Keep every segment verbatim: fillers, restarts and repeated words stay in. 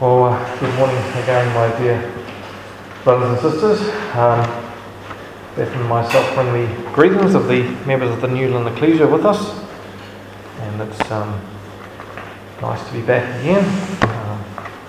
Well, uh, good morning again, my dear brothers and sisters. Um, Beth and myself bring the greetings of the members of the Newland Ecclesia with us, and it's um, nice to be back again. Um,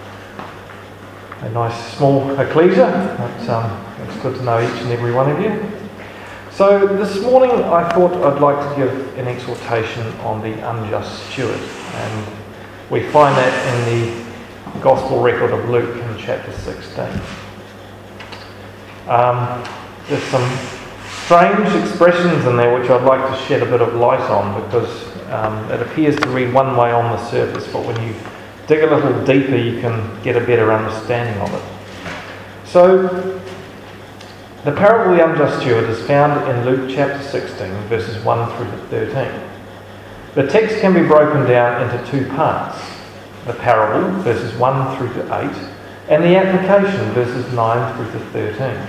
a nice small ecclesia, but um, it's good to know each and every one of you. So this morning I thought I'd like to give an exhortation on the unjust steward, and we find that in the Gospel record of Luke in chapter sixteen. Um, there's some strange expressions in there which I'd like to shed a bit of light on, because um, it appears to read one way on the surface, but when you dig a little deeper you can get a better understanding of it. So the parable of the unjust steward is found in Luke chapter sixteen, verses one through to thirteen. The text can be broken down into two parts: the parable, verses one through to eight, and the application, verses nine through to thirteen.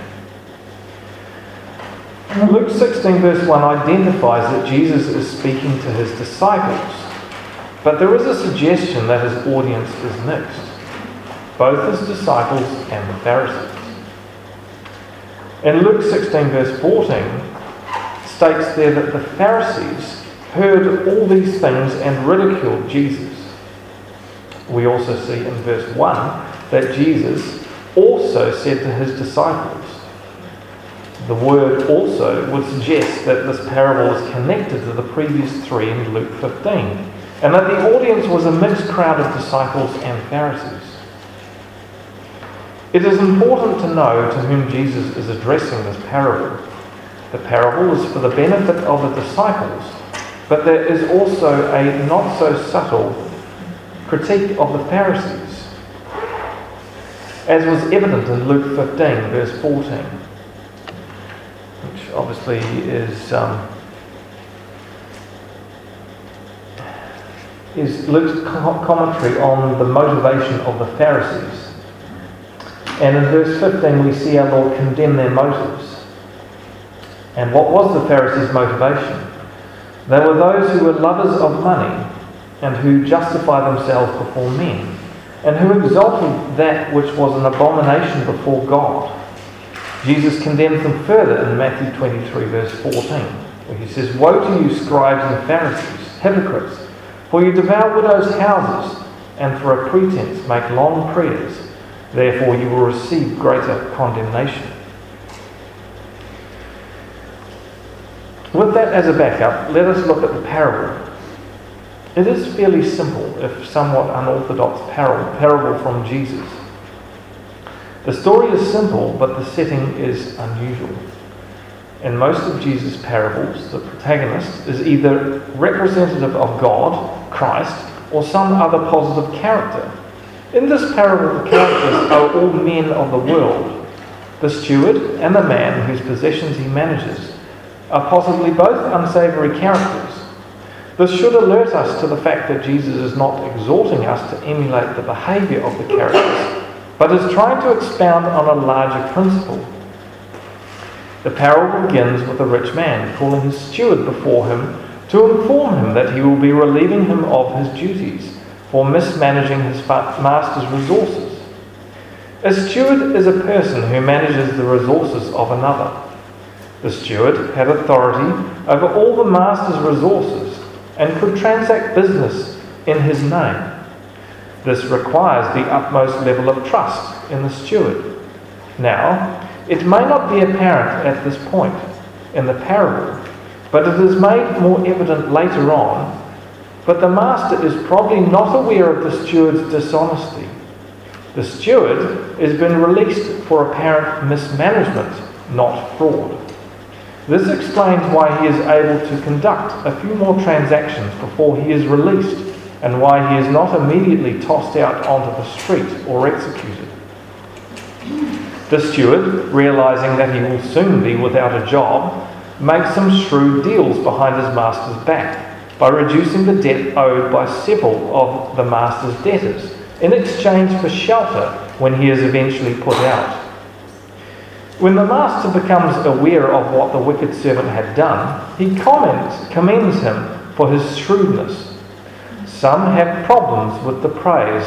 Luke sixteen verse one identifies that Jesus is speaking to his disciples, but there is a suggestion that his audience is mixed, both his disciples and the Pharisees. In Luke sixteen verse fourteen, states there that the Pharisees heard all these things and ridiculed Jesus. We also see in verse one that Jesus also said to his disciples. The word also would suggest that this parable is connected to the previous three in Luke fifteen, and that the audience was a mixed crowd of disciples and Pharisees. It is important to know to whom Jesus is addressing this parable. The parable is for the benefit of the disciples, but there is also a not so subtle critique of the Pharisees, as was evident in Luke fifteen verse fourteen, which obviously is um, is Luke's commentary on the motivation of the Pharisees. And in verse fifteen we see our Lord condemn their motives. And what was the Pharisees' motivation? They were those who were lovers of money, and who justify themselves before men, and who exalted that which was an abomination before God. Jesus condemns them further in Matthew twenty-three verse fourteen, where he says, "Woe to you, scribes and Pharisees, hypocrites, for you devour widows' houses, and for a pretense make long prayers. Therefore you will receive greater condemnation." With that as a backup, let us look at the parable. It is fairly simple, if somewhat unorthodox, parable, parable from Jesus. The story is simple, but the setting is unusual. In most of Jesus' parables, the protagonist is either representative of God, Christ, or some other positive character. In this parable, the characters are all men of the world. The steward and the man whose possessions he manages are possibly both unsavoury characters. This should alert us to the fact that Jesus is not exhorting us to emulate the behaviour of the characters, but is trying to expound on a larger principle. The parable begins with a rich man calling his steward before him to inform him that he will be relieving him of his duties for mismanaging his master's resources. A steward is a person who manages the resources of another. The steward had authority over all the master's resources and could transact business in his name. This requires the utmost level of trust in the steward. Now, it may not be apparent at this point in the parable, but it is made more evident later on. But the master is probably not aware of the steward's dishonesty. The steward has been released for apparent mismanagement, not fraud. This explains why he is able to conduct a few more transactions before he is released, and why he is not immediately tossed out onto the street or executed. The steward, realizing that he will soon be without a job, makes some shrewd deals behind his master's back by reducing the debt owed by several of the master's debtors in exchange for shelter when he is eventually put out. When the master becomes aware of what the wicked servant had done, he commends, commends him for his shrewdness. Some have problems with the praise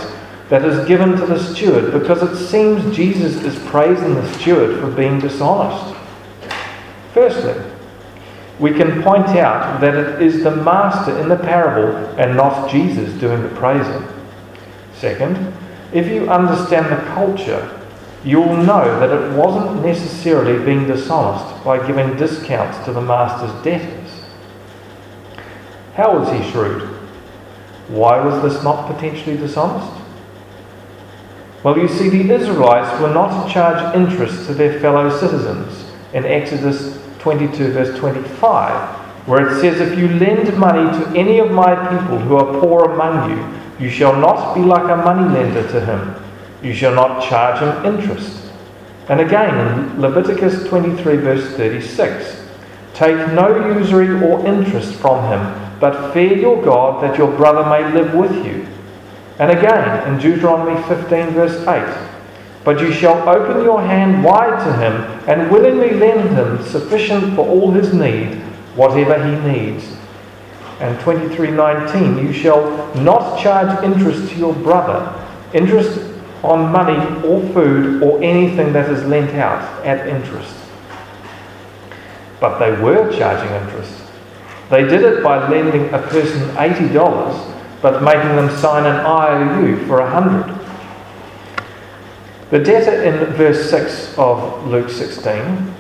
that is given to the steward, because it seems Jesus is praising the steward for being dishonest. Firstly, we can point out that it is the master in the parable and not Jesus doing the praising. Second, if you understand the culture, you'll know that it wasn't necessarily being dishonest by giving discounts to the master's debtors. How was he shrewd? Why was this not potentially dishonest? Well, you see, the Israelites were not to charge interest to their fellow citizens in Exodus twenty-two verse twenty-five, where it says, "If you lend money to any of my people who are poor among you, you shall not be like a moneylender to him. You shall not charge him interest." And again in Leviticus twenty-three verse thirty-six, "Take no usury or interest from him, but fear your God, that your brother may live with you." And again in Deuteronomy fifteen verse eight, "But you shall open your hand wide to him and willingly lend him sufficient for all his need, whatever he needs." And twenty-three nineteen, "You shall not charge interest to your brother, interest on money or food or anything that is lent out at interest." But they were charging interest. They did it by lending a person eighty dollars, but making them sign an I O U for one hundred dollars. The debtor in verse six of Luke sixteen,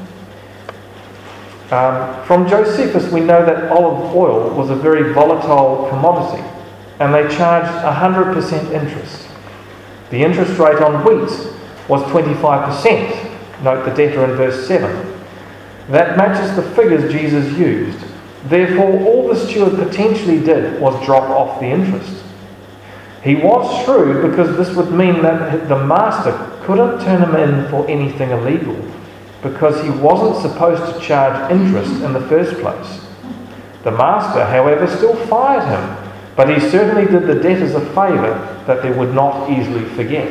um, from Josephus we know that olive oil was a very volatile commodity, and they charged one hundred percent interest. The interest rate on wheat was twenty-five percent. Note the debtor in verse seven. That matches the figures Jesus used. Therefore, all the steward potentially did was drop off the interest. He was shrewd because this would mean that the master couldn't turn him in for anything illegal, because he wasn't supposed to charge interest in the first place. The master, however, still fired him, but he certainly did the debtors a favour that they would not easily forget.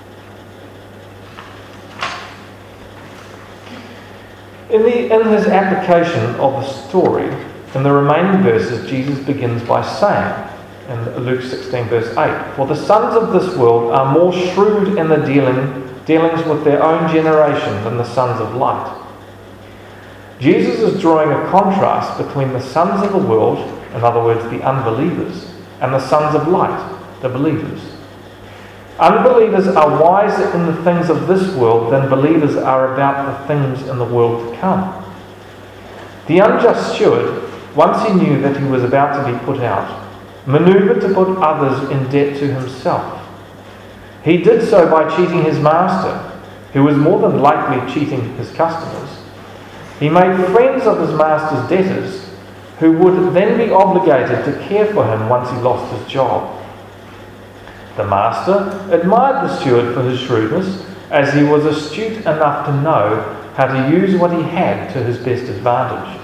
In, the, in his application of the story, in the remaining verses, Jesus begins by saying, in Luke sixteen verse eight, "For the sons of this world are more shrewd in the dealing, dealings with their own generation than the sons of light." Jesus is drawing a contrast between the sons of the world, in other words the unbelievers, and the sons of light, the believers. Unbelievers are wiser in the things of this world than believers are about the things in the world to come. The unjust steward, once he knew that he was about to be put out, manoeuvred to put others in debt to himself. He did so by cheating his master, who was more than likely cheating his customers. He made friends of his master's debtors, who would then be obligated to care for him once he lost his job. The master admired the steward for his shrewdness, as he was astute enough to know how to use what he had to his best advantage.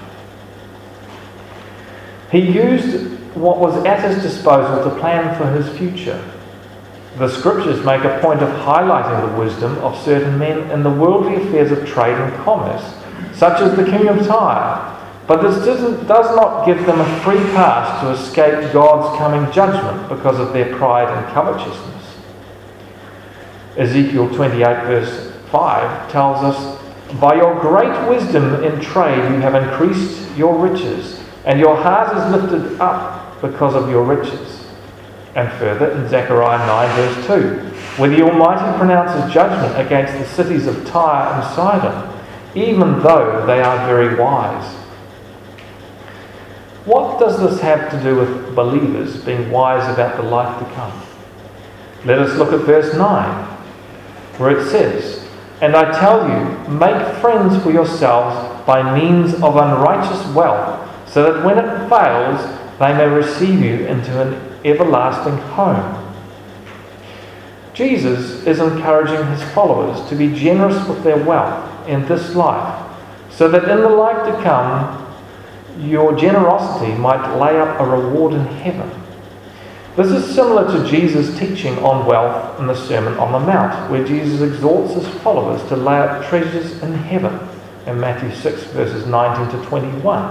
He used what was at his disposal to plan for his future. The scriptures make a point of highlighting the wisdom of certain men in the worldly affairs of trade and commerce, such as the king of Tyre, but this doesn't, does not give them a free pass to escape God's coming judgment because of their pride and covetousness. Ezekiel twenty-eight verse five tells us, "By your great wisdom in trade you have increased your riches, and your heart is lifted up because of your riches." And further in Zechariah nine verse two, where the Almighty pronounces judgment against the cities of Tyre and Sidon, even though they are very wise. What does this have to do with believers being wise about the life to come? Let us look at verse nine, where it says, "And I tell you, make friends for yourselves by means of unrighteous wealth, so that when it fails, they may receive you into an everlasting home." Jesus is encouraging his followers to be generous with their wealth in this life, so that in the life to come, your generosity might lay up a reward in heaven. This is similar to Jesus' teaching on wealth in the Sermon on the Mount, where Jesus exhorts his followers to lay up treasures in heaven in Matthew six verses nineteen to twenty-one,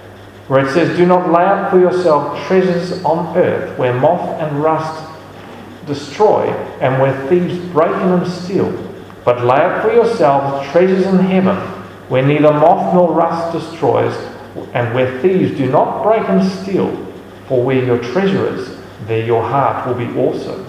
where it says, "Do not lay up for yourself treasures on earth, where moth and rust destroy, and where thieves break in and steal. But lay up for yourselves treasures in heaven, where neither moth nor rust destroys, and where thieves do not break and steal. For where your treasure is, there your heart will be also.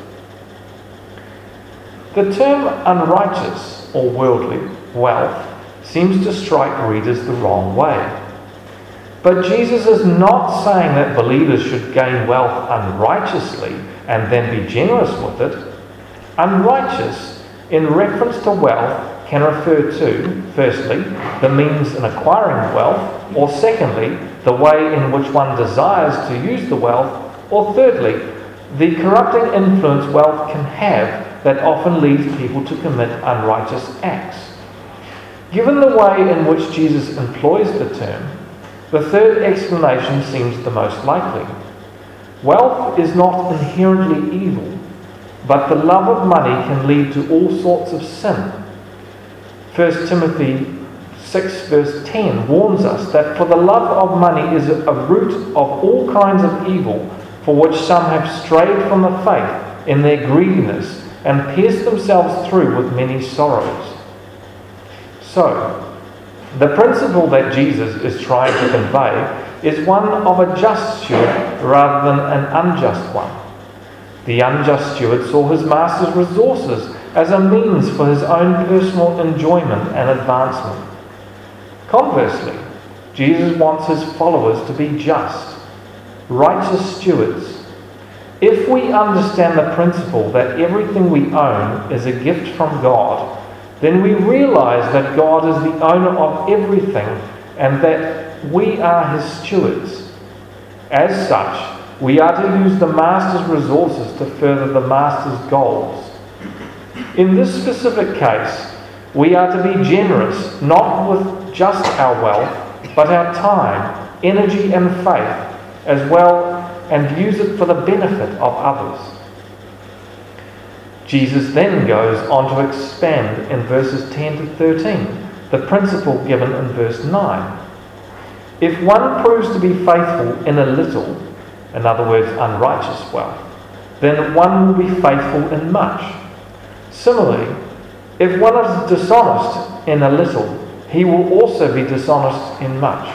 The term unrighteous or worldly wealth seems to strike readers the wrong way. But Jesus is not saying that believers should gain wealth unrighteously and then be generous with it. Unrighteous, in reference to wealth, can refer to, firstly, the means in acquiring wealth, or secondly, the way in which one desires to use the wealth, or thirdly, the corrupting influence wealth can have that often leads people to commit unrighteous acts. Given the way in which Jesus employs the term, the third explanation seems the most likely. Wealth is not inherently evil, but the love of money can lead to all sorts of sin. First Timothy six verse ten warns us that for the love of money is a root of all kinds of evil, for which some have strayed from the faith in their greediness and pierced themselves through with many sorrows. So, the principle that Jesus is trying to convey is one of a just steward rather than an unjust one. The unjust steward saw his master's resources as a means for his own personal enjoyment and advancement. Conversely, Jesus wants his followers to be just, righteous stewards. If we understand the principle that everything we own is a gift from God, then we realize that God is the owner of everything and that we are his stewards. As such, we are to use the master's resources to further the master's goals. In this specific case, we are to be generous, not with just our wealth, but our time, energy and faith as well, and use it for the benefit of others. Jesus then goes on to expand in verses ten to thirteen, the principle given in verse nine. If one proves to be faithful in a little, in other words, unrighteous wealth, then one will be faithful in much. Similarly, if one is dishonest in a little, he will also be dishonest in much.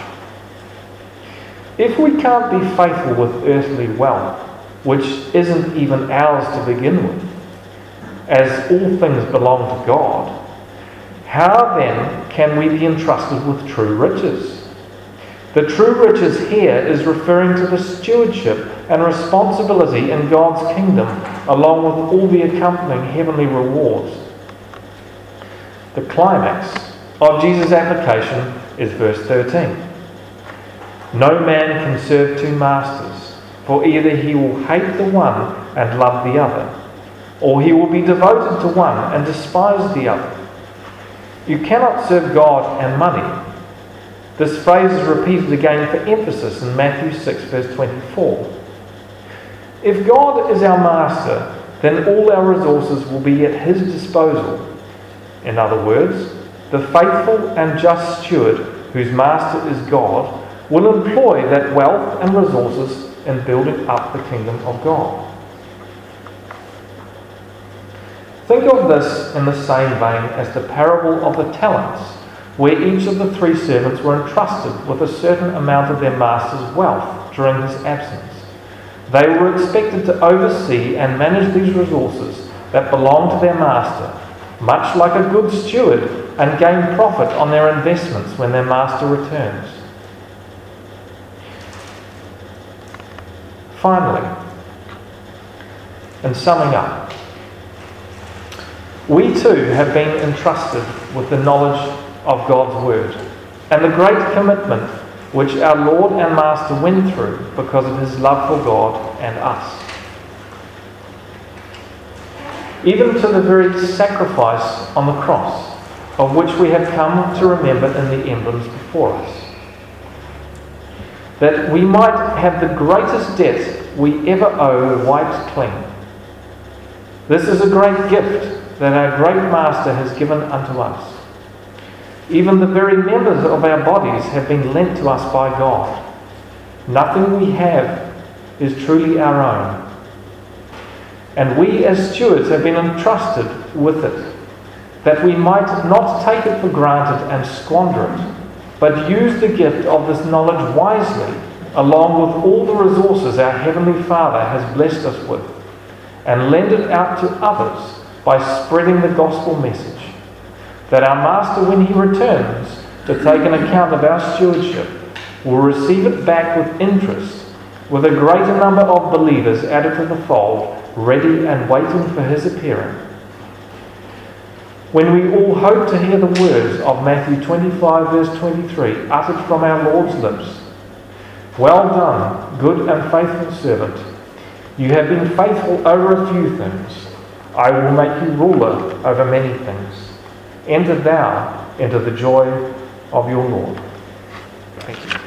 If we can't be faithful with earthly wealth, which isn't even ours to begin with, as all things belong to God, how then can we be entrusted with true riches? The true riches here is referring to the stewardship and responsibility in God's kingdom, along with all the accompanying heavenly rewards. The climax of Jesus' application is verse thirteen. No man can serve two masters, for either he will hate the one and love the other, or he will be devoted to one and despise the other. You cannot serve God and money. This phrase is repeated again for emphasis in Matthew six verse twenty-four. If God is our master, then all our resources will be at his disposal. In other words, the faithful and just steward whose master is God will employ that wealth and resources in building up the kingdom of God. Think of this in the same vein as the parable of the talents, where each of the three servants were entrusted with a certain amount of their master's wealth during his absence. They were expected to oversee and manage these resources that belonged to their master, much like a good steward, and gain profit on their investments when their master returns. Finally, in summing up, we too have been entrusted with the knowledge of God's Word and the great commitment which our Lord and Master went through because of his love for God and us. Even to the very sacrifice on the cross, of which we have come to remember in the emblems before us. That we might have the greatest debt we ever owe wiped clean. This is a great gift that our great Master has given unto us. Even the very members of our bodies have been lent to us by God. Nothing we have is truly our own. and we as stewards have been entrusted with it, that we might not take it for granted and squander it, but use the gift of this knowledge wisely, along with all the resources our Heavenly Father has blessed us with, and lend it out to others by spreading the gospel message, that our Master, when he returns to take an account of our stewardship, will receive it back with interest, with a greater number of believers added to the fold, ready and waiting for his appearing. When we all hope to hear the words of Matthew twenty-five verse twenty-three uttered from our Lord's lips, "Well done, good and faithful servant. You have been faithful over a few things. I will make you ruler over many things. Enter thou into the joy of your Lord." Thank you.